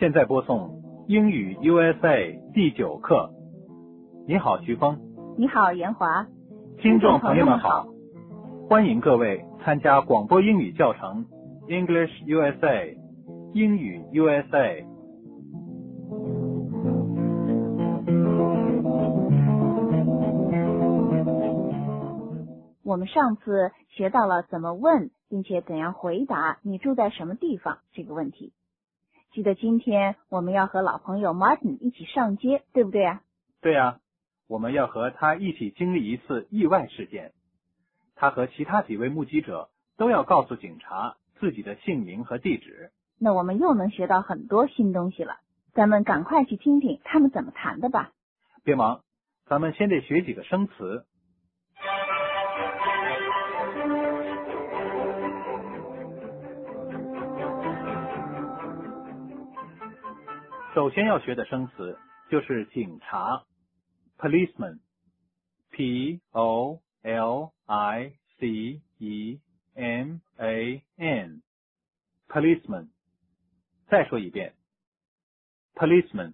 现在播送英语 USA 第9课。你好，徐峰。 你好，严华。 听众朋友们好，欢迎各位参加广播英语教程 English USA 英语 USA。 我们上次学到了怎么问，并且怎样回答你住在什么地方这个问题。记得今天我们要和老朋友 Martin 一起上街，对不对啊？ 对啊，我们要和他一起经历一次意外事件。他和其他几位目击者都要告诉警察自己的姓名和地址。 那我们又能学到很多新东西了。咱们赶快去听听他们怎么谈的吧。 别忙，咱们先得学几个生词。首先要学的生词就是警察 policeman P-O-L-I-C-E-M-A-N policeman 再说一遍 policeman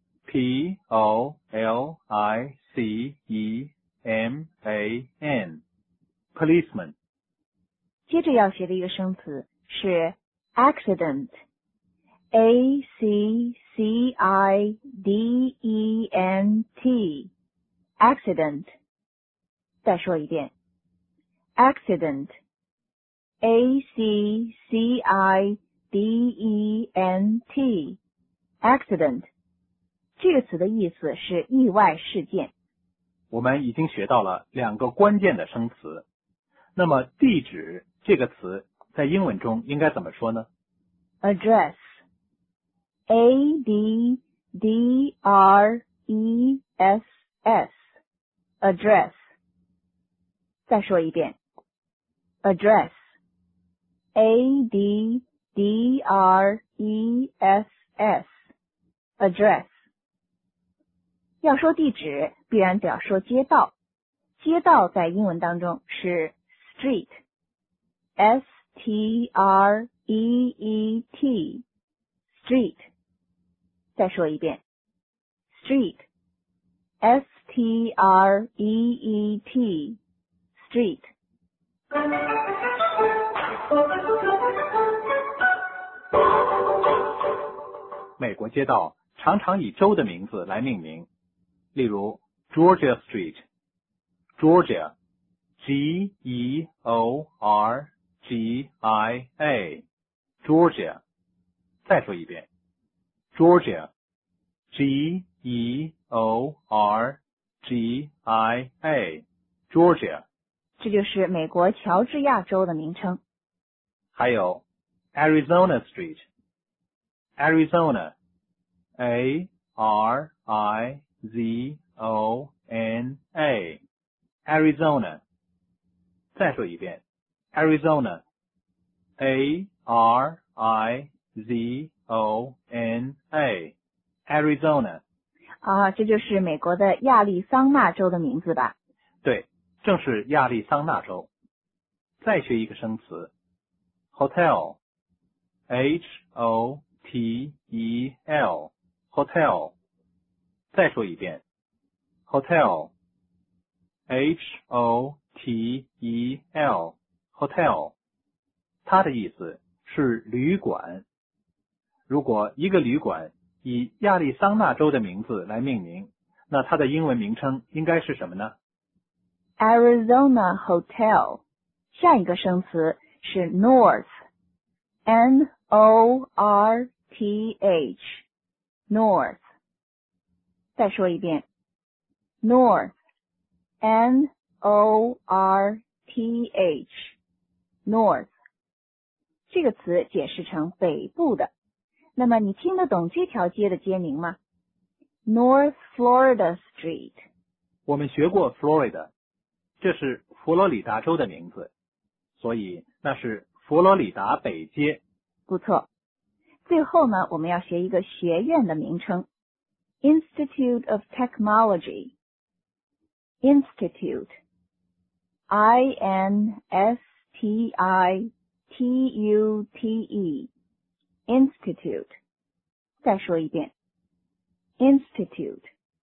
P-O-L-I-C-E-M-A-N policeman 接着要学的一个生词是 accident A-C-C-I-D-E-N-T accident 再说一遍 accident A-C-C-I-D-E-N-T accident 这个词的意思是意外事件。 我们已经学到了2个关键的生词。那么地址这个词在英文中应该怎么说呢？ address A-D-D-R-E-S-S address 再说一遍 address A-D-D-R-E-S-S address 要说地址必然得要说街道。街道在英文当中是 street S-T-R-E-E-T street 再说一遍 street S-T-R-E-E-T street 美国街道常常以州的名字来命名，例如 Georgia Street Georgia G-E-O-R-G-I-A Georgia 再说一遍 Georgia G-E-O-R-G-I-A Georgia 这就是美国乔治亚州的名称。 还有 Arizona Street Arizona A-R-I-Z-O-N-A Arizona 再说一遍 Arizona A-R-I-Z-O-N-A Arizona 这就是美国的亚利桑那州的名字吧？ 对，正是亚利桑那州。再学一个生词 Hotel H-O-T-E-L Hotel 再说一遍 Hotel H-O-T-E-L Hotel 它的意思是旅馆。如果一个旅馆以亚利桑那州的名字来命名，那它的英文名称应该是什么呢？ Arizona Hotel 下一个生词是 North N-O-R-T-H North 再说一遍 North N-O-R-T-H North 这个词解释成北部的。那么你听得懂这条街的街名吗？ North Florida Street 我们学过 Florida， 这是佛罗里达州的名字，所以那是佛罗里达北街。 不错。最后呢，我们要学一个学院的名称 Institute of Technology Institute I-N-S-T-I-T-U-T-E Institute 再说一遍 ，institute,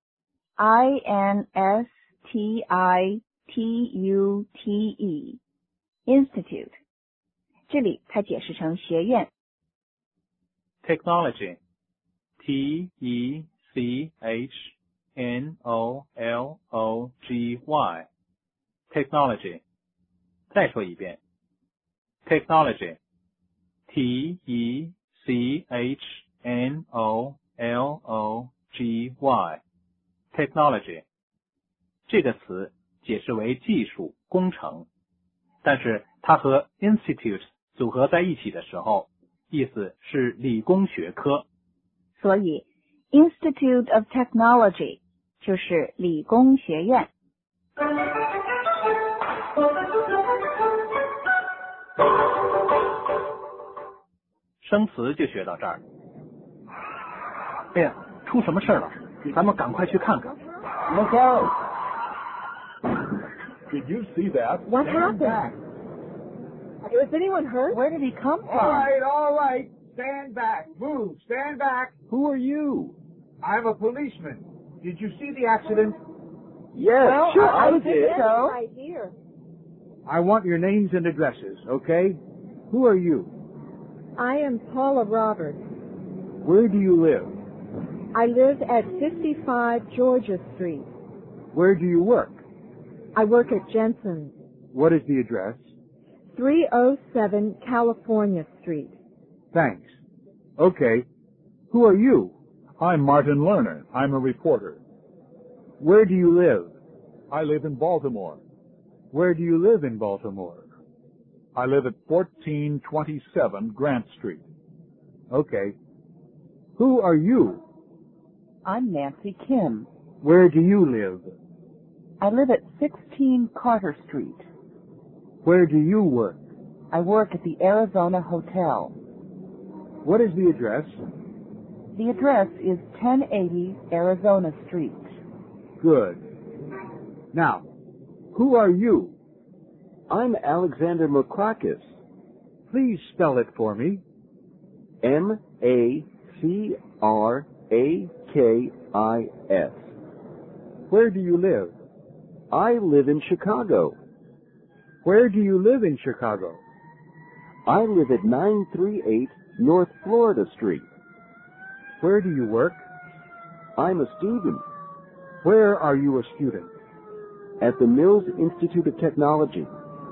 I-N-S-T-I-T-U-T-E, institute。这里它解释成学院。 Technology, T-E-C-H-N-O-L-O-G-Y, technology。再说一遍 ，technology, T-E-C-H-N-O-L-O-G-Y, technology。这个词解释为技术、工程，但是它和 institute 组合在一起的时候，意思是理工学科。 所以 Institute of Technology 就是理工学院。 生词就学到这儿。哎呀，出什么事了？咱们赶快去看看。 Look out! Did you see that? What happened? Was anyone hurt? Where did he come from? All right. Stand back. Move. Stand back. Who are you? I'm a policeman. Did you see the accident? Yes, Well, sure, I I did did. so. Right here. I want your names and addresses, okay? Who are you? I am Paula Roberts. Where do you live? I live at 55 Georgia Street. Where do you work? I work at Jensen's, What is the address? 307 California Street. Thanks. Okay. Who are you? I'm Martin Lerner. I'm a reporter. Where do you live? I live in Baltimore. Where do you live in Baltimore? I live at 1427 Grant Street. Okay. Who are you? I'm Nancy Kim. Where do you live? I live at 16 Carter Street. Where do you work? I work at the Arizona Hotel. What is the address? The address is 1080 Arizona Street. Good. Now, who are you? I'm Alexander Makrakis. Please spell it for me. M-A-C-R-A-K-I-S. Where do you live? I live in Chicago. Where do you live in Chicago? I live at 938 North Florida Street. Where do you work? I'm a student Where are you a student? at the Mills Institute of Technology.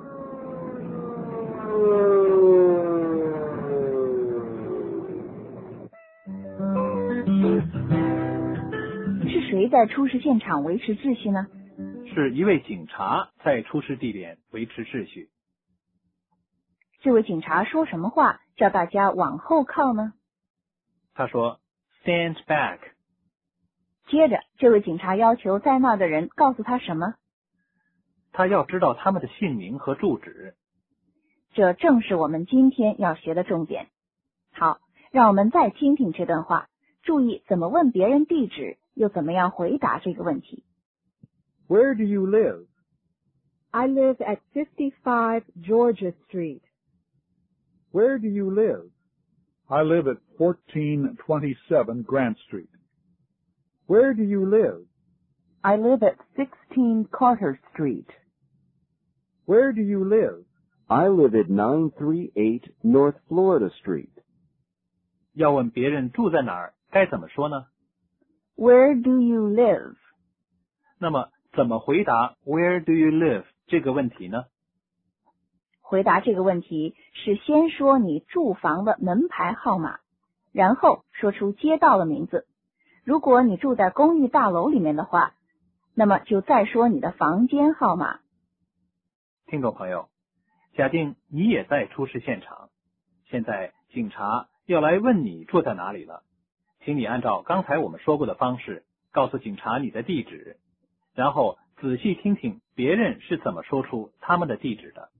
是谁在出事现场维持秩序呢？ 是一位警察在出事地点维持秩序。 这位警察说什么话叫大家往后靠呢？ 他说 Stand back。 接着，这位警察要求在那的人告诉他什么？ 他要知道他们的姓名和住址。 这正是我们今天要学的重点。好，让我们再听听这段话，注意怎么问别人地址，又怎么样回答这个问题。 Where do you live? I live at 55 Georgia Street. Where do you live? I live at 1427 Grant Street. Where do you live? I live at 16 Carter Street. Where do you live? I live at 938 North Florida Street. 要问别人住在哪儿，该怎么说呢？ Where do you live? 那么怎么回答 Where do you live 这个问题呢？ 回答这个问题是先说你住房的门牌号码，然后说出街道的名字。如果你住在公寓大楼里面的话，那么就再说你的房间号码。 听众朋友，假定你也在出事现场，现在警察要来问你住在哪里了，请你按照刚才我们说过的方式告诉警察你的地址，然后仔细听听别人是怎么说出他们的地址的。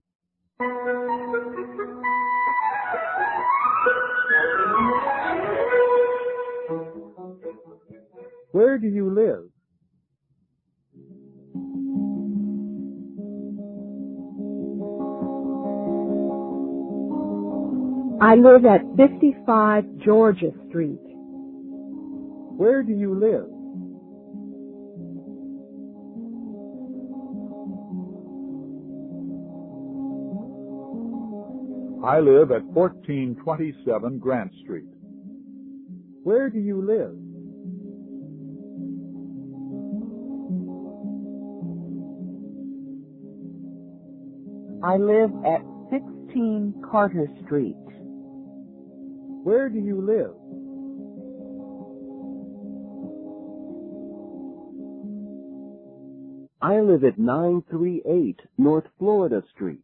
Where do you live? I live at 55 Georgia Street. Where do you live? I live at 1427 Grant Street. Where do you live? I live at 16 Carter Street. Where do you live? I live at 938 North Florida Street.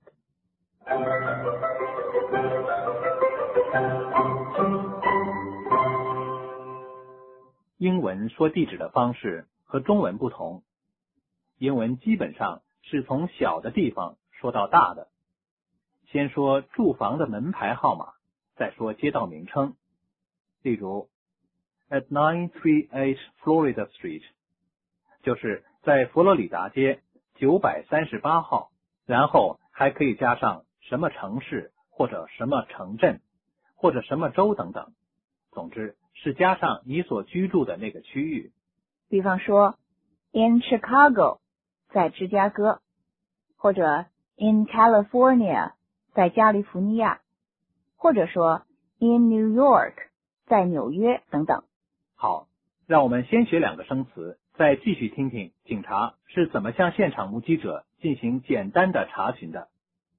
英文说地址的方式和中文不同，英文基本上是从小的地方说到大的，先说住房的门牌号码，再说街道名称。例如 at 938 Florida Street 就是在佛罗里达街938号，然后还可以加上什么城市或者什么城镇或者什么州等等，总之是加上你所居住的那个区域。 比方说 in Chicago 在芝加哥，或者 in California 在加利福尼亚，或者说 in New York 在纽约等等。 好，让我们先学两个生词，再继续听听警察是怎么向现场目击者进行简单的查询的。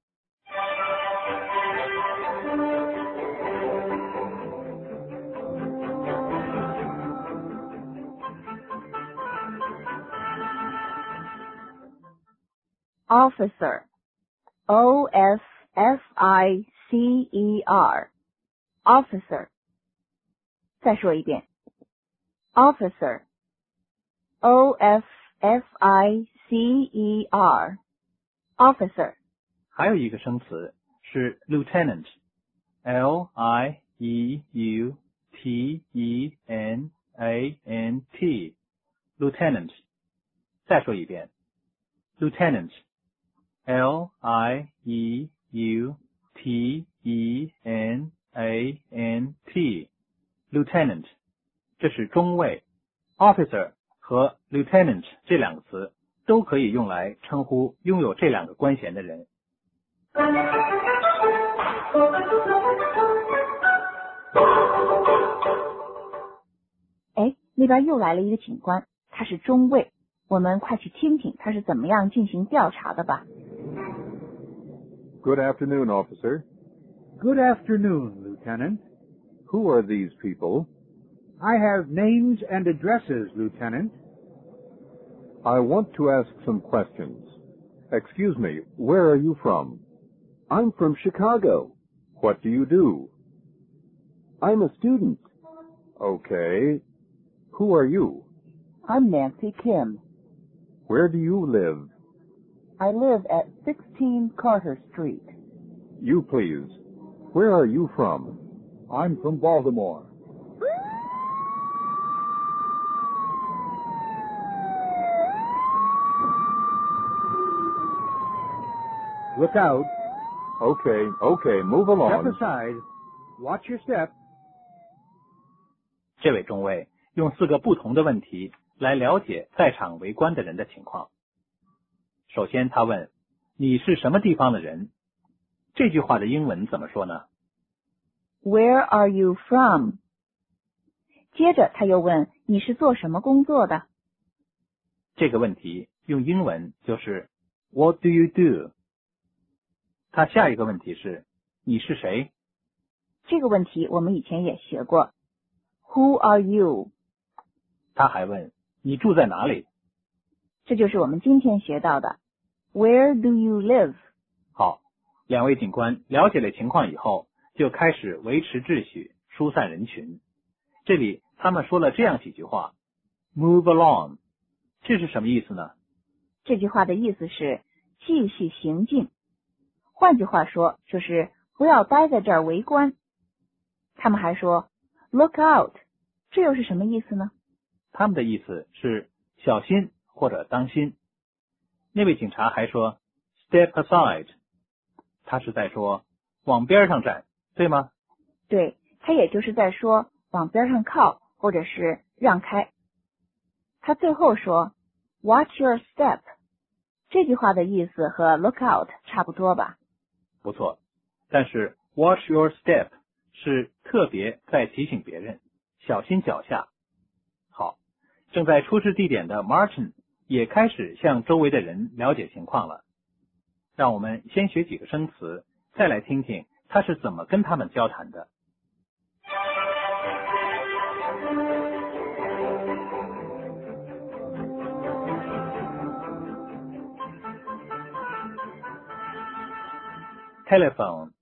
Officer, O-F-F-I-C-E-R, Officer. 再说一遍 Officer, O-F-F-I-C-E-R, Officer. 还有一个生词是 Lieutenant, L-I-E-U-T-E-N-A-N-T, Lieutenant. 再说一遍 Lieutenant, L-I-E-U-T-E-N-A-N-T, Lieutenant. 这是中尉。Officer 和 Lieutenant 这两个词都可以用来称呼拥有这两个官衔的人。 哎，那边又来了一个警官，他是中尉，我们快去听听他是怎么样进行调查的吧。 Good afternoon, officer. Good afternoon, Lieutenant. Who are these people? I have names and addresses, Lieutenant. I want to ask some questions. Excuse me, where are you from? I'm from Chicago. What do you do? I'm a student. Okay. Who are you? I'm Nancy Kim. Where do you live? I live at 16 Carter Street. You please. Where are you from? I'm from Baltimore. Look out. Okay, move Step along. aside. Watch your step. 这位中尉用4个不同的问题来了解在场围观的人的情况。首先他问，你是什么地方的人？这句话的英文怎么说呢？ Where are you from? 接着他又问，你是做什么工作的？ 这个问题用英文就是 What do you do? 他下一个问题是，你是谁？ 这个问题我们以前也学过。Who are you? 他还问，你住在哪里？ 这就是我们今天学到的 Where do you live? 好，两位警官了解了情况以后，就开始维持秩序，疏散人群。这里他们说了这样几句话 Move along. 这是什么意思呢？ 这句话的意思是继续行进。换句话说，就是不要待在这儿围观。他们还说 Look out. 这又是什么意思呢？ 他们的意思是小心或者当心。那位警察还说 Step aside. 他是在说往边上站，对吗？ 对，他也就是在说往边上靠，或者是让开。他最后说 Watch your step， 这句话的意思和 look out 差不多吧？ 不错，但是 watch your step 是特别在提醒别人小心脚下。好，正在出事地点的 Martin 也开始向周围的人了解情况了。让我们先学几个生词，再来听听他是怎么跟他们交谈的。Telephone,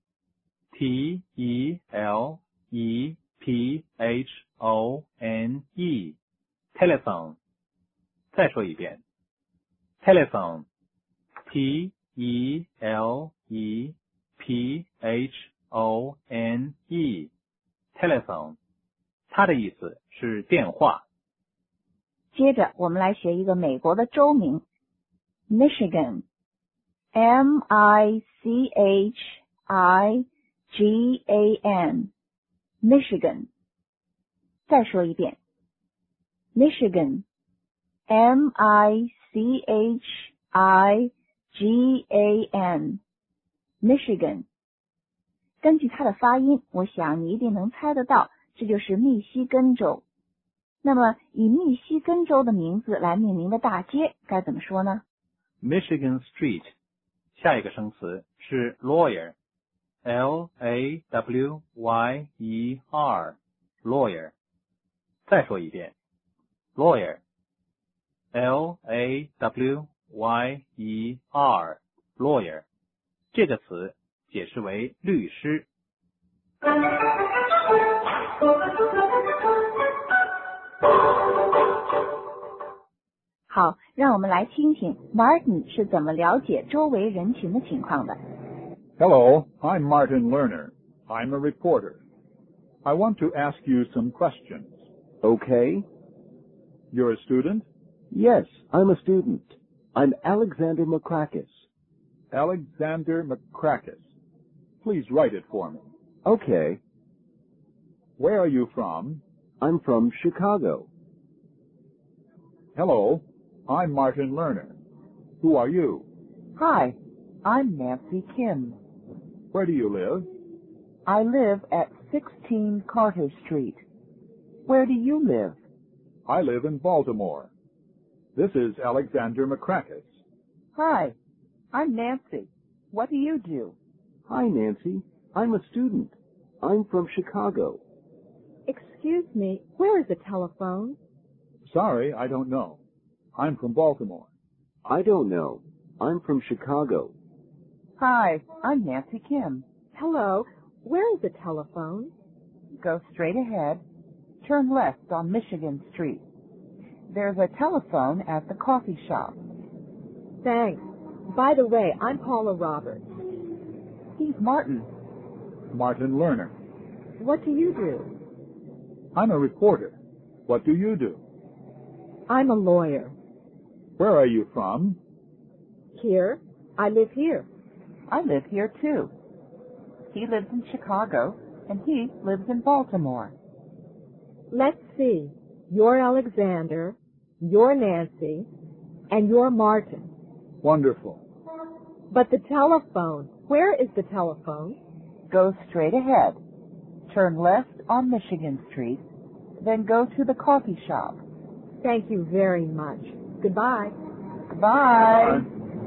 T-E-L-E-P-H-O-N-E, telephone. 再说一遍 telephone, T-E-L-E-P-H-O-N-E, telephone. 它的意思是电话。 接着我们来学一个美国的州名 Michigan, M-I-C-H-I-G-A-N, Michigan. 再说一遍 Michigan, M-I-C-H-I-G-A-N, Michigan. 根据它的发音，我想你一定能猜得到，这就是密西根州。那么以密西根州的名字来命名的大街该怎么说呢？ Michigan Street. 下一个生词是 lawyer, L-A-W-Y-E-R, lawyer. 再说一遍 lawyer, L-A-W-Y-E-R, lawyer. 这个词解释为律师。 好，让我们来听听 Martin 是怎么了解周围人群的情况的。 Hello, I'm Martin Lerner. I'm a reporter. I want to ask you some questions. Okay. You're a student? Yes, I'm a student. I'm Alexander Makrakis. Alexander Makrakis. Please write it for me. Okay. Where are you from? I'm from Chicago. Hello, I'm Martin Lerner. Who are you? Hi, I'm Nancy Kim. Where do you live? I live at 16 Carter Street. Where do you live? I live in Baltimore. This is Alexander Makrakis. Hi, I'm Nancy. What do you do? Hi, Nancy. I'm a student. I'm from Chicago. Excuse me, where is the telephone? Sorry, I don't know. I'm from Baltimore. I don't know. I'm from Chicago. Hi, I'm Nancy Kim. Hello, where is the telephone? Go straight ahead. Turn left on Michigan Street. There's a telephone at the coffee shop. Thanks. By the way, I'm Paula Roberts. He's Martin. Martin Lerner. What do you do? I'm a reporter. What do you do? I'm a lawyer. Where are you from? Here. I live here. I live here too. He lives in Chicago, and he lives in Baltimore. Let's see. You're Alexander, you're Nancy, and you're Martin. Wonderful. But the telephone, where is the telephone? Go straight ahead. Turn left on Michigan Street, then go to the coffee shop. Thank you very much. Goodbye. Bye.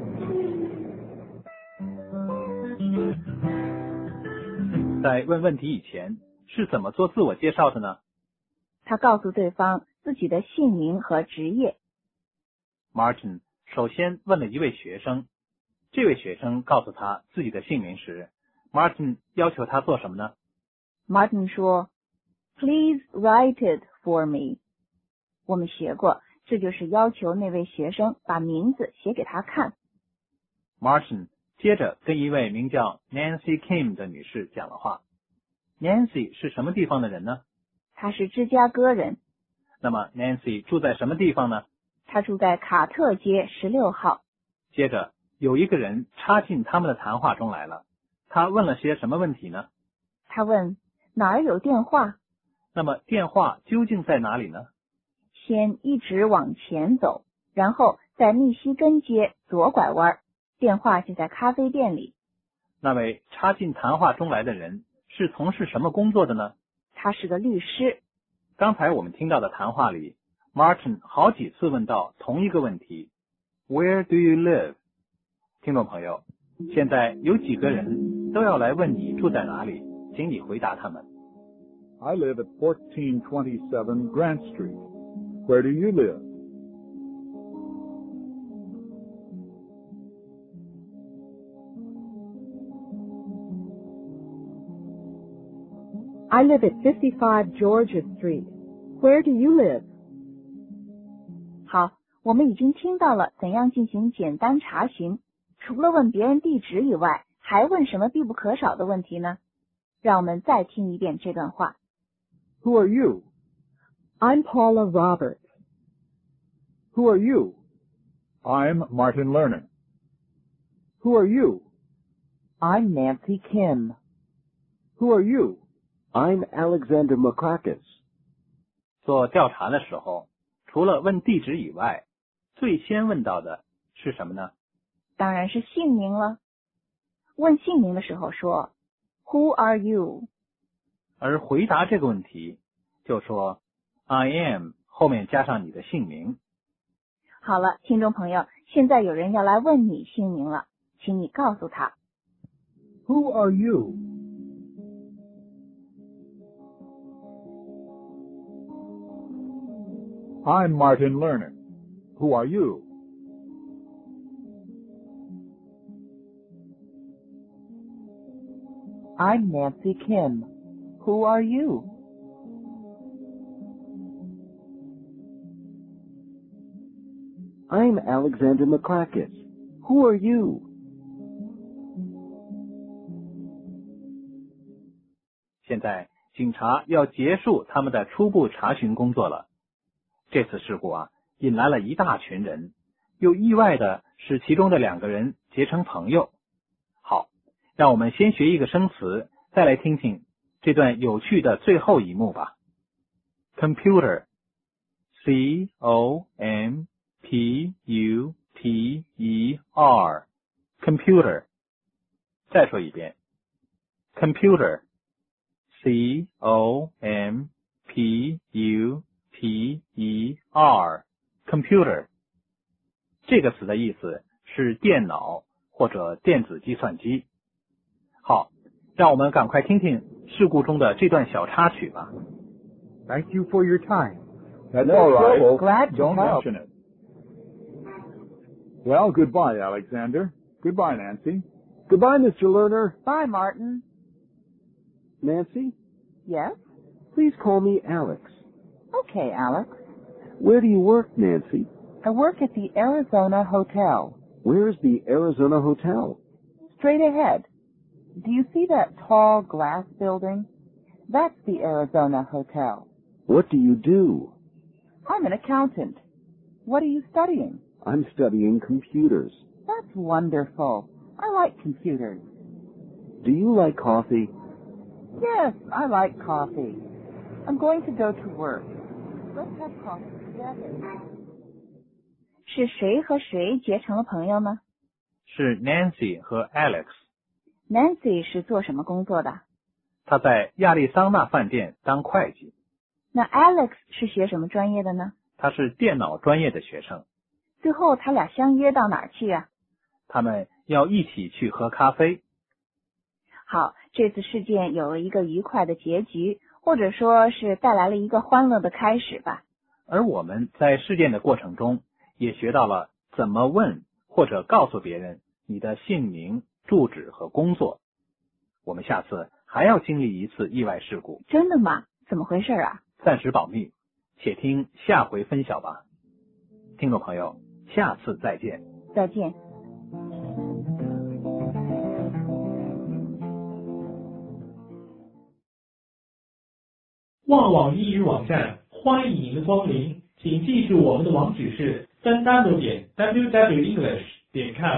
在问问题以前，是怎么做自我介绍的呢？ 他告诉对方自己的姓名和职业。 Martin 首先问了一位学生，这位学生告诉他自己的姓名时 ，Martin 要求他做什么呢？ Martin 说 Please write it for me. 我们学过，这就是要求那位学生把名字写给他看。 Martin 接着跟一位名叫 Nancy Kim 的女士讲了话。Nancy 是什么地方的人呢？ 他是芝加哥人。 那么 Nancy 住在什么地方呢？ 他住在卡特街16号。 接着有一个人插进他们的谈话中来了，他问了些什么问题呢？ 他问哪儿有电话？ 那么电话究竟在哪里呢？ 先一直往前走，然后在密西根街左拐弯，电话就在咖啡店里。 那位插进谈话中来的人是从事什么工作的呢？ 他是个律师。 刚才我们听到的谈话里， Martin 好几次问到同一个问题 Where do you live？ 听众朋友，现在有几个人都要来问你住在哪里，请你回答他们。 I live at 1427 Grant Street. Where do you live? I live at 55 Georgia Street. Where do you live? 好，我们已经听到了怎样进行简单查询，除了问别人地址以外，还问什么必不可少的问题呢？让我们再听一遍这段话。 Who are you? I'm Paula Roberts. Who are you? I'm Martin Lerner. Who are you? I'm Nancy Kim. Who are you? I'm Alexander Makrakis. 做调查的时候，除了问地址以外，最先问到的是什么呢？ 当然是姓名了。问姓名的时候说 Who are you？ 而回答这个问题就说 I am 后面加上你的姓名。 好了，听众朋友，现在有人要来问你姓名了，请你告诉他。 Who are you? I'm Martin Lerner. Who are you? I'm Nancy Kim. Who are you? I'm Alexander Makrakis. Who are you? 现在警察要结束他们的初步查询工作了。这次事故引来了一大群人，又意外的使其中的2个人结成朋友。好，让我们先学一个生词，再来听听这段有趣的最后一幕吧。 Computer C-O-M-P-U-T-E-R Computer 再说一遍 Computer C-O-M-P-U-T-E-R Computer 这个词的意思是电脑或者电子计算机。好，让我们赶快听听事故中的这段小插曲吧。 Thank you for your time. That's No all right. trouble. Glad to Don't help. mention it. Well, goodbye, Alexander. Goodbye, Nancy. Goodbye, Mr. Lerner. Bye, Martin. Nancy, Yes? please call me Alex. Okay, Alex. Where do you work, Nancy? I work at the Arizona Hotel. Where's the Arizona Hotel? Straight ahead. Do you see that tall glass building? That's the Arizona Hotel. What do you do? I'm an accountant. What are you studying? I'm studying computers. That's wonderful. I like computers. Do you like coffee? Yes, I like coffee. I'm going to go to work. Let's have coffee together. 是谁和谁结成了朋友呢？ 是 Nancy 和 Alex。 Nancy 是做什么工作的？ 她在亚利桑那饭店当会计。 那 Alex 是学什么专业的呢？ 他是电脑专业的学生。 最后他俩相约到哪儿去啊？ 他们要一起去喝咖啡。 好，这次事件有了一个愉快的结局，或者说是带来了一个欢乐的开始吧。 而我们在事件的过程中也学到了怎么问或者告诉别人你的姓名、住址和工作。我们下次还要经历一次意外事故。 真的吗？怎么回事啊？ 暂时保密，且听下回分晓吧。听众朋友，下次再见。 再见。 旺网英语网站欢迎您的光临，请记住我们的网址是3w.wwenglish.com。